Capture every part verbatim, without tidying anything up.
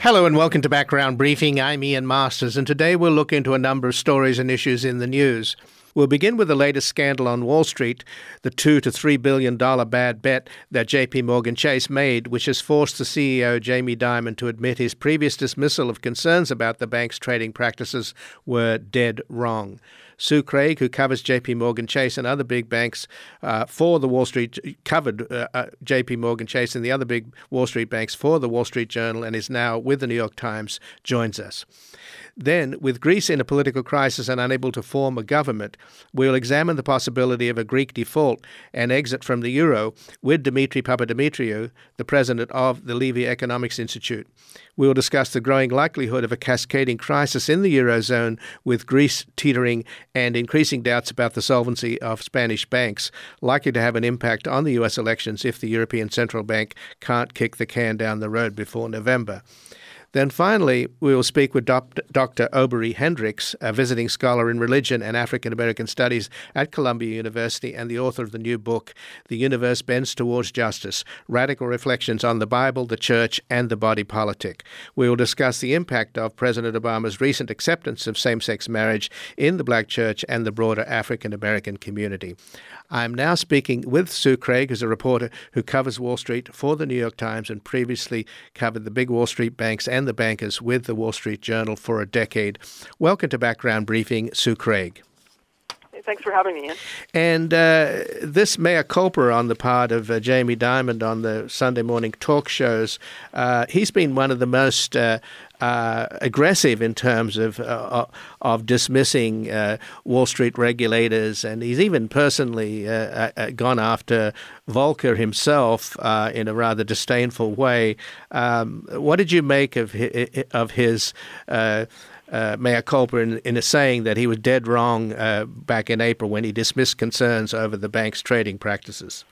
Hello and welcome to Background Briefing. I'm Ian Masters, and today we'll look into a number of stories and issues in the news. We'll begin with the latest scandal on Wall Street, the two to three billion dollar bad bet that J P Morgan Chase made, which has forced the C E O Jamie Dimon to admit his previous dismissal of concerns about the bank's trading practices were dead wrong. Sue Craig, who covers J P Morgan Chase and other big banks uh, for the Wall Street, covered uh, uh, J P Morgan Chase and the other big Wall Street banks for the Wall Street Journal and is now with the New York Times, joins us. Then, with Greece in a political crisis and unable to form a government, we'll examine the possibility of a Greek default and exit from the euro with Dimitri Papadimitriou, the president of the Levy Economics Institute. We'll discuss the growing likelihood of a cascading crisis in the eurozone, with Greece teetering and increasing doubts about the solvency of Spanish banks, likely to have an impact on the U S elections if the European Central Bank can't kick the can down the road before November. Then finally, we will speak with Doctor Aubrey Hendricks, a visiting scholar in religion and African American studies at Columbia University and the author of the new book, The Universe Bends Towards Justice, Radical Reflections on the Bible, the Church, and the Body Politic. We will discuss the impact of President Obama's recent acceptance of same-sex marriage in the Black church and the broader African American community. I'm now speaking with Sue Craig, who's a reporter who covers Wall Street for the New York Times and previously covered the big Wall Street banks and the bankers with the Wall Street Journal for a decade. Welcome to Background Briefing, Sue Craig. Hey, thanks for having me, Ian. And uh, this mea culpa on the part of uh, Jamie Dimon on the Sunday morning talk shows, uh, he's been one of the most uh, uh, aggressive in terms of uh, of dismissing uh, Wall Street regulators, and he's even personally uh, uh, gone after Volcker himself uh, in a rather disdainful way. Um, what did you make of his, of his uh, uh, mea culpa in, in a saying that he was dead wrong uh, back in April when he dismissed concerns over the bank's trading practices?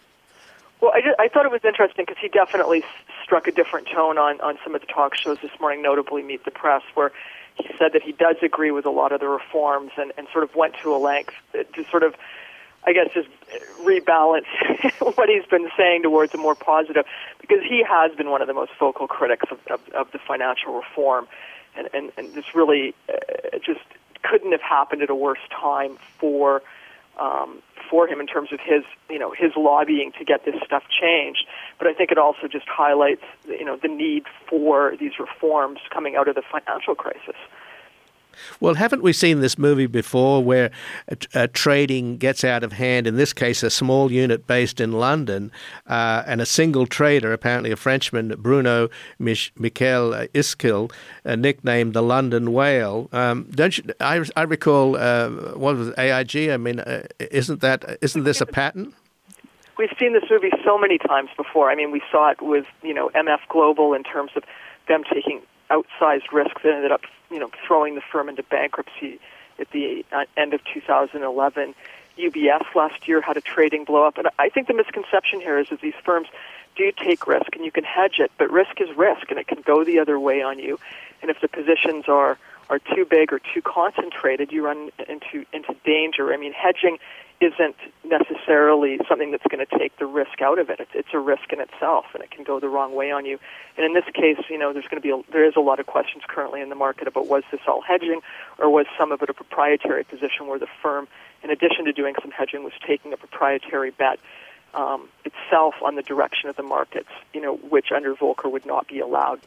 Well, I, just, I thought it was interesting because he definitely struck a different tone on, on some of the talk shows this morning, notably Meet the Press, where he said that he does agree with a lot of the reforms and, and sort of went to a length to sort of, I guess, just rebalance what he's been saying towards a more positive, because he has been one of the most vocal critics of, of, of the financial reform, and, and, and this really uh, just couldn't have happened at a worse time for Um, for him in terms of his, you know, his lobbying to get this stuff changed. But I think it also just highlights, you know, the need for these reforms coming out of the financial crisis. Well, haven't we seen this movie before where uh, uh, trading gets out of hand, in this case a small unit based in London, uh, and a single trader, apparently a Frenchman, Bruno Mich- Michel Iskil, uh, nicknamed the London Whale. Um, don't you, I, I recall, uh, what was it, A I G? I mean, uh, isn't that isn't this a pattern? We've seen this movie so many times before. I mean, we saw it with, you know, M F Global in terms of them taking outsized risks that ended up, you know, throwing the firm into bankruptcy at the uh, end of two thousand eleven. U B S last year had a trading blow up. And I think the misconception here is that these firms do take risk, and you can hedge it, but risk is risk, and it can go the other way on you. And if the positions are, are too big or too concentrated, you run into into danger. I mean, hedging isn't necessarily something that's going to take the risk out of it. It's, it's a risk in itself, and it can go the wrong way on you. And in this case, you know, there's going to be a, there is a lot of questions currently in the market about, was this all hedging, or was some of it a proprietary position where the firm, in addition to doing some hedging, was taking a proprietary bet um, itself on the direction of the markets, you know, which under Volcker would not be allowed.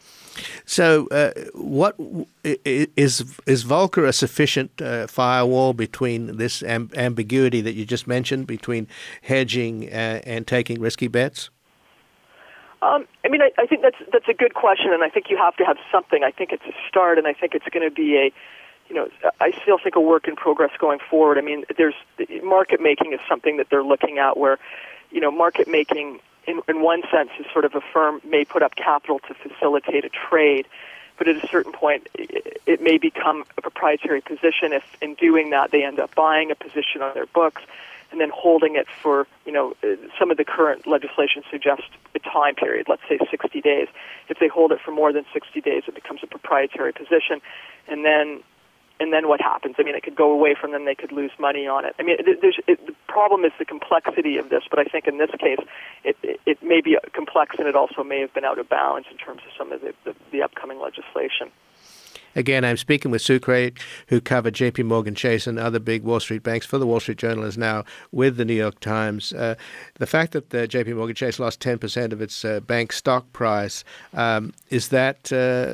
So, uh, what is is Volcker a sufficient uh, firewall between this amb- ambiguity that you just mentioned between hedging uh, and taking risky bets? Um, I mean, I, I think that's that's a good question, and I think you have to have something. I think it's a start, and I think it's going to be a, you know, I still think a work in progress going forward. I mean, there's market making is something that they're looking at, where, you know, market making, In, in one sense, is sort of a firm may put up capital to facilitate a trade, but at a certain point, it, it may become a proprietary position if, in doing that, they end up buying a position on their books and then holding it for, you know, some of the current legislation suggests a time period, let's say sixty days. If they hold it for more than sixty days, it becomes a proprietary position, and then and then what happens? I mean, it could go away from them. They could lose money on it. I mean, there's, it, the problem is the complexity of this, but I think in this case, it, it, it may be complex, and it also may have been out of balance in terms of some of the, the, the upcoming legislation. Again, I'm speaking with Sue Craig, who covered J P Morgan Chase and other big Wall Street banks for the Wall Street Journal, is now with the New York Times. Uh, the fact that the J P Morgan Chase lost ten percent of its uh, bank stock price, um, is that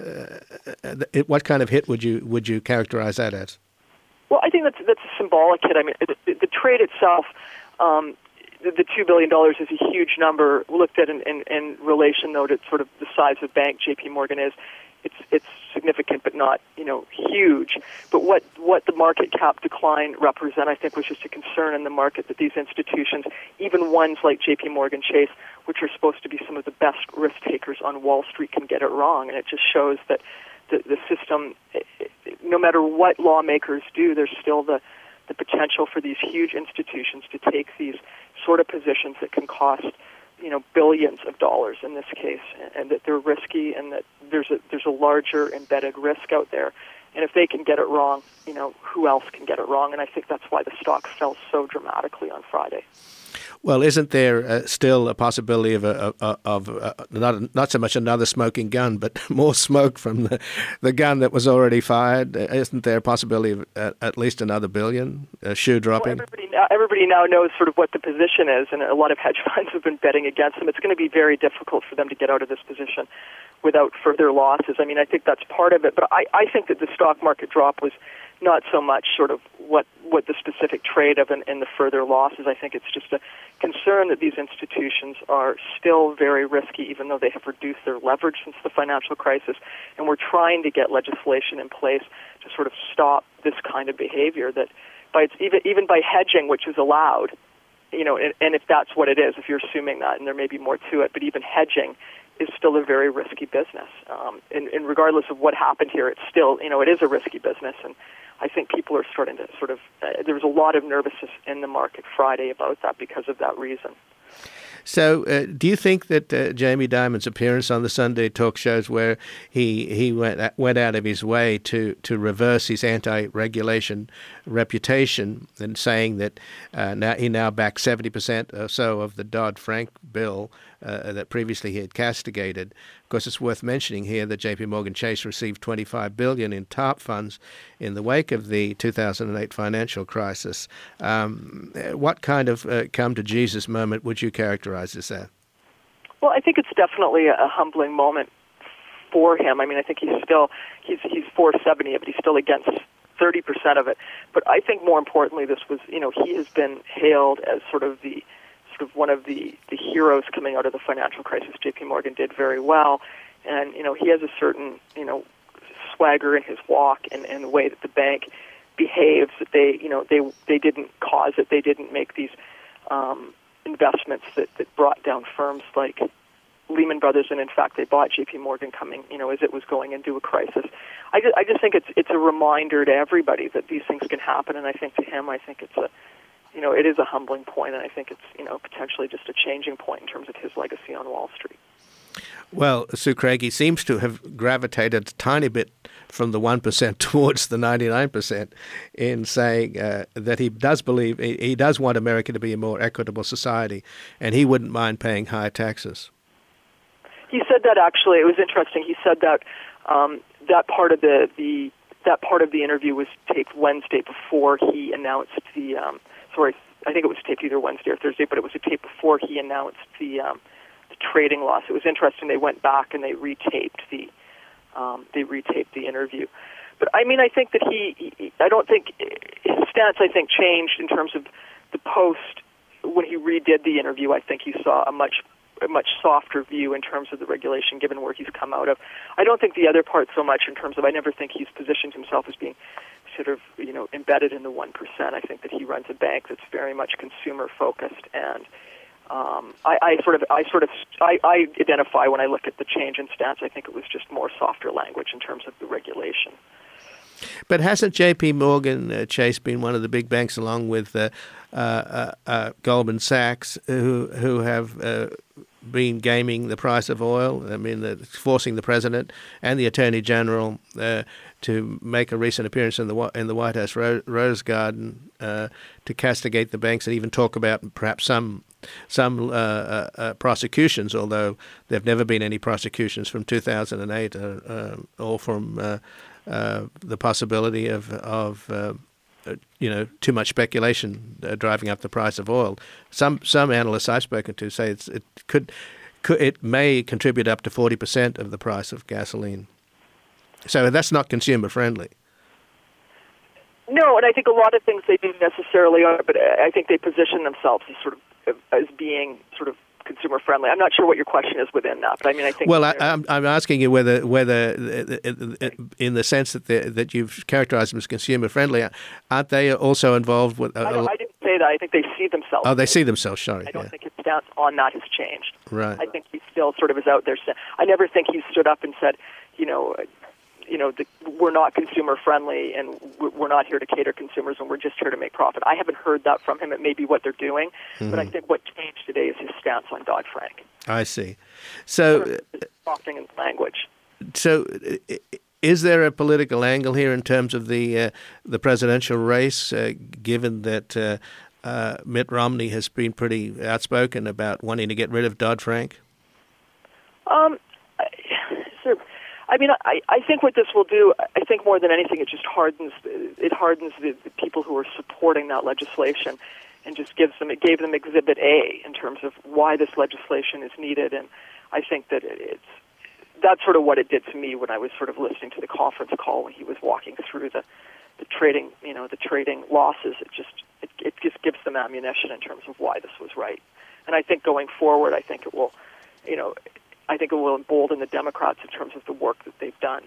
uh, it, what kind of hit would you would you characterize that as? Well, I think that's that's a symbolic hit. I mean, the, the trade itself. Um, The, the two billion dollars is a huge number. Looked at in, in, in relation, though, to sort of the size of bank J P Morgan is, it's it's significant, but not, you know, huge. But what, what the market cap decline represent, I think, was just a concern in the market that these institutions, even ones like J P Morgan Chase, which are supposed to be some of the best risk takers on Wall Street, can get it wrong. And it just shows that the, the system, no matter what lawmakers do, there's still the the potential for these huge institutions to take these sort of positions that can cost, you know, billions of dollars in this case, and that they're risky, and that there's a there's a larger embedded risk out there. And if they can get it wrong, you know, who else can get it wrong? And I think that's why the stock fell so dramatically on Friday. Well, isn't there uh, still a possibility of a, of, of uh, not not so much another smoking gun, but more smoke from the, the gun that was already fired? Isn't there a possibility of uh, at least another billion uh, shoe dropping? Well, everybody now, everybody now knows sort of what the position is, and a lot of hedge funds have been betting against them. It's going to be very difficult for them to get out of this position without further losses. I mean, I think that's part of it, but I, I think that the stock market drop was not so much sort of what, what the specific trade of and, and the further losses. I think it's just a concern that these institutions are still very risky, even though they have reduced their leverage since the financial crisis. And we're trying to get legislation in place to sort of stop this kind of behavior that by its, even, even by hedging, which is allowed, you know, and, and if that's what it is, if you're assuming that, and there may be more to it, but even hedging is still a very risky business. Um, and, and regardless of what happened here, it's still, you know, it is a risky business. And I think people are starting to sort of, uh, there was a lot of nervousness in the market Friday about that because of that reason. So uh, do you think that uh, Jamie Dimon's appearance on the Sunday talk shows where he he went went out of his way to, to reverse his anti-regulation reputation and saying that uh, now he now backs seventy percent or so of the Dodd-Frank bill uh, that previously he had castigated? Of course, it's worth mentioning here that J P Morgan Chase received twenty-five billion dollars in TARP funds in the wake of the two thousand eight financial crisis. Um, what kind of uh, come-to-Jesus moment would you characterize this as? Well, I think it's definitely a humbling moment for him. I mean, I think he's still, he's he's four seventy, but he's still against thirty percent of it. But I think more importantly, this was, you know, he has been hailed as sort of the of one of the, the heroes coming out of the financial crisis. J P Morgan did very well, and you know he has a certain you know swagger in his walk and, and the way that the bank behaves. That they you know they they didn't cause it. They didn't make these um, investments that, that brought down firms like Lehman Brothers, and in fact they bought J P Morgan coming you know as it was going into a crisis. I just, I just think it's it's a reminder to everybody that these things can happen, and I think to him, I think it's a You know, it is a humbling point, and I think it's, you know, potentially just a changing point in terms of his legacy on Wall Street. Well, Sue Craig, he seems to have gravitated a tiny bit from the one percent towards the ninety-nine percent in saying uh, that he does believe, he, he does want America to be a more equitable society, and he wouldn't mind paying higher taxes. He said that, actually. It was interesting. He said that um, that part of the, the that part of the interview was taped Wednesday before he announced the um, Sorry, I think it was taped either Wednesday or Thursday, but it was a tape before he announced the, um, the trading loss. It was interesting. They went back and they retaped the um, they retaped the interview. But I mean, I think that he, he, I don't think his stance, I think, changed in terms of the post when he redid the interview. I think he saw a much a much softer view in terms of the regulation, given where he's come out of. I don't think the other part so much in terms of. I never think he's positioned himself as being sort of, you know, embedded in the one percent. I think that he runs a bank that's very much consumer-focused, and um, I, I sort of, I sort of, I, I identify when I look at the change in stance. I think it was just more softer language in terms of the regulation. But hasn't J P Morgan uh, Chase been one of the big banks, along with uh, uh, uh, Goldman Sachs, who who have uh, been gaming the price of oil? I mean, uh, forcing the president and the attorney general uh, to make a recent appearance in the in the White House Ro- Rose Garden uh, to castigate the banks and even talk about perhaps some some uh, uh, uh, prosecutions, although there have never been any prosecutions from two thousand eight uh, uh, or from uh, uh, the possibility of of uh, uh, you know too much speculation uh, driving up the price of oil. Some some analysts I've spoken to say it's, it could, could it may contribute up to forty percent of the price of gasoline. So that's not consumer friendly. No, and I think a lot of things they do necessarily are, but I think they position themselves as sort of as being sort of consumer friendly. I'm not sure what your question is within that, but I mean, I think. Well, I, I'm I'm asking you whether whether in the sense that that you've characterized them as consumer friendly, aren't they also involved with? A, I, don't, I didn't say that. I think they see themselves. Oh, they see themselves. Sorry, I don't yeah. think his stance on that has changed. Right. I think he still sort of is out there. I never think he stood up and said, you know. You know, the, we're not consumer friendly, and we're not here to cater consumers, and we're just here to make profit. I haven't heard that from him. It may be what they're doing, mm-hmm. but I think what changed today is his stance on Dodd-Frank. I see. So, softening in language. So, is there a political angle here in terms of the uh, the presidential race, uh, given that uh, uh, Mitt Romney has been pretty outspoken about wanting to get rid of Dodd-Frank? Um. So, I mean, I, I think what this will do, I think more than anything, it just hardens it hardens the, the people who are supporting that legislation, and just gives them it gave them Exhibit A in terms of why this legislation is needed. And I think that it, it's that's sort of what it did to me when I was sort of listening to the conference call when he was walking through the, the trading, you know, the trading losses. It just it, it just gives them ammunition in terms of why this was right. And I think going forward, I think it will, you know. I think it will embolden the Democrats in terms of the work that they've done.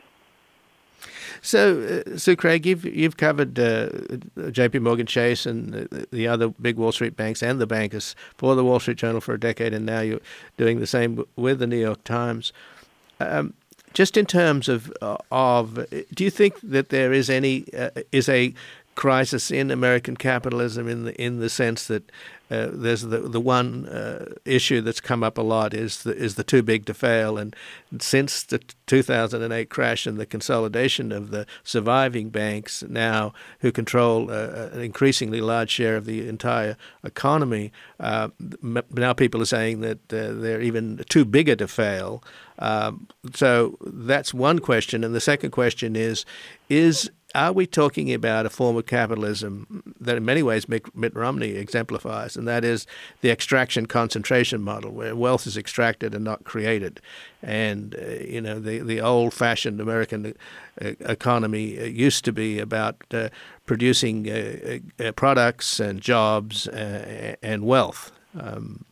So, uh, so Craig, you've you've covered uh, J P Morgan Chase and the, the other big Wall Street banks and the bankers for the Wall Street Journal for a decade, and now you're doing the same with the New York Times. Um, just in terms of uh, of, do you think that there is any uh, is a crisis in American capitalism in the in the sense that uh, there's the the one uh, issue that's come up a lot is the, is the too big to fail, and since the two thousand eight crash and the consolidation of the surviving banks now who control uh, an increasingly large share of the entire economy, uh, now people are saying that uh, they're even too bigger to fail. Um, so that's one question, and the second question is is are we talking about a form of capitalism that in many ways Mitt Romney exemplifies, and that is the extraction concentration model, where wealth is extracted and not created? And, uh, you know, the, the old-fashioned American uh, economy uh, used to be about uh, producing uh, uh, products and jobs uh, and wealth. Um,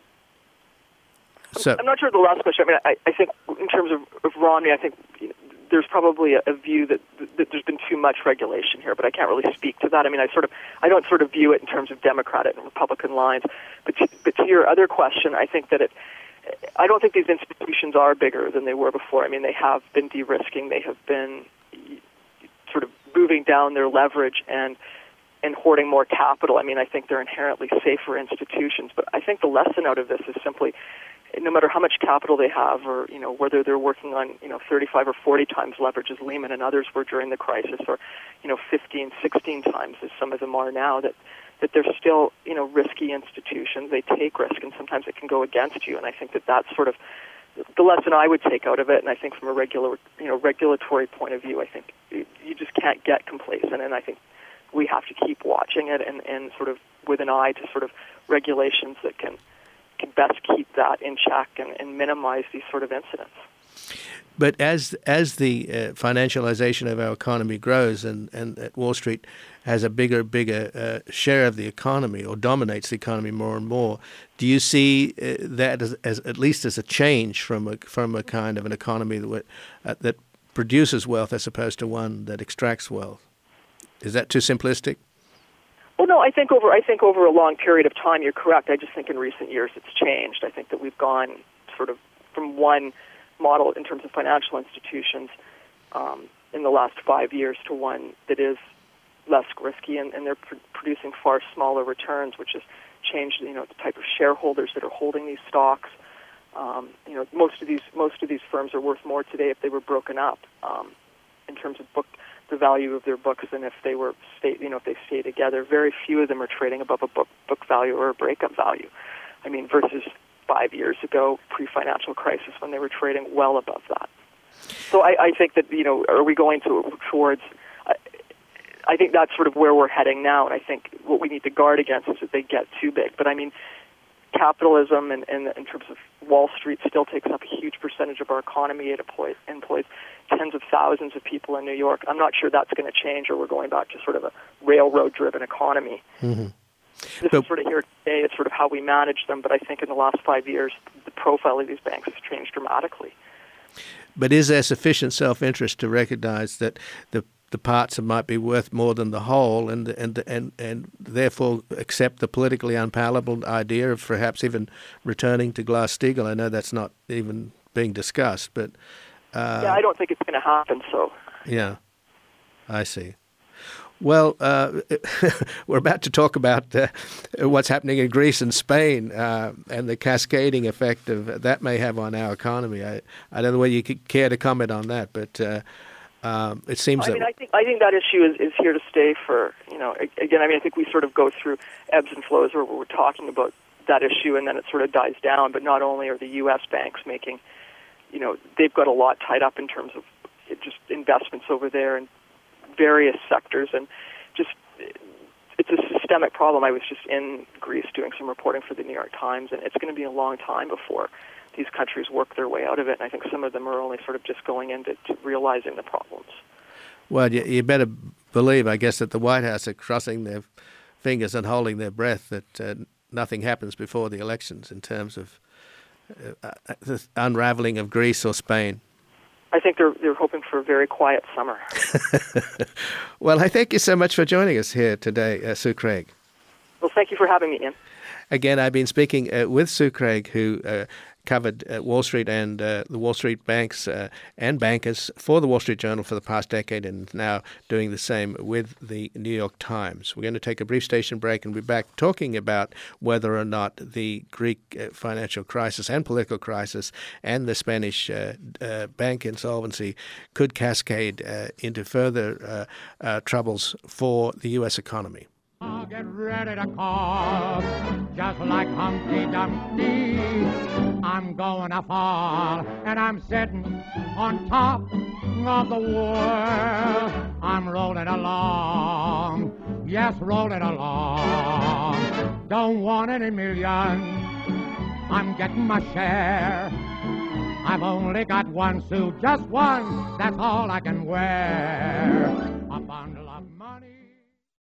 so I'm not sure the last question. I mean, I, I think in terms of, of Romney, I think you know, there's probably a, a view that, that there's been too much regulation here, but I can't really speak to that. I mean, I sort of, I don't sort of view it in terms of Democratic and Republican lines. But to, but to your other question, I think that it, I don't think these institutions are bigger than they were before. I mean, they have been de-risking. They have been sort of moving down their leverage and and hoarding more capital. I mean, I think they're inherently safer institutions. But I think the lesson out of this is simply, no matter how much capital they have, or you know whether they're working on you know thirty-five or forty times leverage as Lehman and others were during the crisis, or you know fifteen, sixteen times as some of them are now, that that they're still you know risky institutions. They take risk, and sometimes it can go against you. And I think that that's sort of the lesson I would take out of it. And I think from a regular you know regulatory point of view, I think you just can't get complacent. And I think we have to keep watching it and, and sort of with an eye to sort of regulations that can. can best keep that in check and, and minimize these sort of incidents. But as as the uh, financialization of our economy grows, and, and Wall Street has a bigger, bigger uh, share of the economy, or dominates the economy more and more, do you see uh, that as, as at least as a change from a from a kind of an economy that uh, that produces wealth as opposed to one that extracts wealth? Is that too simplistic? Well, no, I think over I think over a long period of time, you're correct. I just think in recent years it's changed. I think that we've gone sort of from one model in terms of financial institutions um, in the last five years to one that is less risky, and, and they're pr- producing far smaller returns, which has changed, you know, the type of shareholders that are holding these stocks. Um, you know, most of these most of these firms are worth more today if they were broken up. Um, in terms of book the value of their books than if they were stay, you know, if they stay together. Very few of them are trading above a book book value or a breakup value. I mean, versus five years ago, pre-financial crisis, when they were trading well above that. So I, I think that, you know, are we going to towards? I, I think that's sort of where we're heading now, and I think what we need to guard against is that they get too big. But I mean, capitalism and, and in terms of Wall Street still takes up a huge percentage of our economy. It employs, employs tens of thousands of people in New York. I'm not sure that's going to change, or we're going back to sort of a railroad-driven economy. Mm-hmm. This is sort of here today. It's sort of how we manage them, but I think in the last five years, the profile of these banks has changed dramatically. But is there sufficient self-interest to recognize that the the parts might be worth more than the whole, and and and and therefore accept the politically unpalatable idea of perhaps even returning to Glass-Steagall? I know that's not even being discussed, but uh, yeah, I don't think it's going to happen. So yeah, I see. Well, uh, we're about to talk about uh, what's happening in Greece and Spain uh, and the cascading effect of that may have on our economy. I, I don't know whether you could care to comment on that, but uh, um, it seems I that... mean, I think, I think that issue is, is here to stay for, you know, again, I mean, I think we sort of go through ebbs and flows where we're talking about that issue and then it sort of dies down, but not only are the U S banks making, you know, they've got a lot tied up in terms of just investments over there and various sectors, and just it's a systemic problem. I was just in Greece doing some reporting for the New York Times, and it's going to be a long time before these countries work their way out of it, and I think some of them are only sort of just going into to realizing the problems. Well, you, you better believe, I guess, that the White House are crossing their fingers and holding their breath that uh, nothing happens before the elections in terms of uh, the unraveling of Greece or Spain. I think they're they're hoping for a very quiet summer. Well, I thank you so much for joining us here today, uh, Sue Craig. Well, thank you for having me, Ian. Again, I've been speaking uh, with Sue Craig, who uh, covered uh, Wall Street and uh, the Wall Street banks uh, and bankers for the Wall Street Journal for the past decade, and now doing the same with the New York Times. We're going to take a brief station break and be back talking about whether or not the Greek uh, financial crisis and political crisis and the Spanish uh, uh, bank insolvency could cascade uh, into further uh, uh, troubles for the U S economy. I'll get ready to call, just like Humpty Dumpty. I'm going to fall, and I'm sitting on top of the world. I'm rolling along, yes, rolling along. Don't want any million, I'm getting my share. I've only got one suit, just one, that's all I can wear. A bundle of money.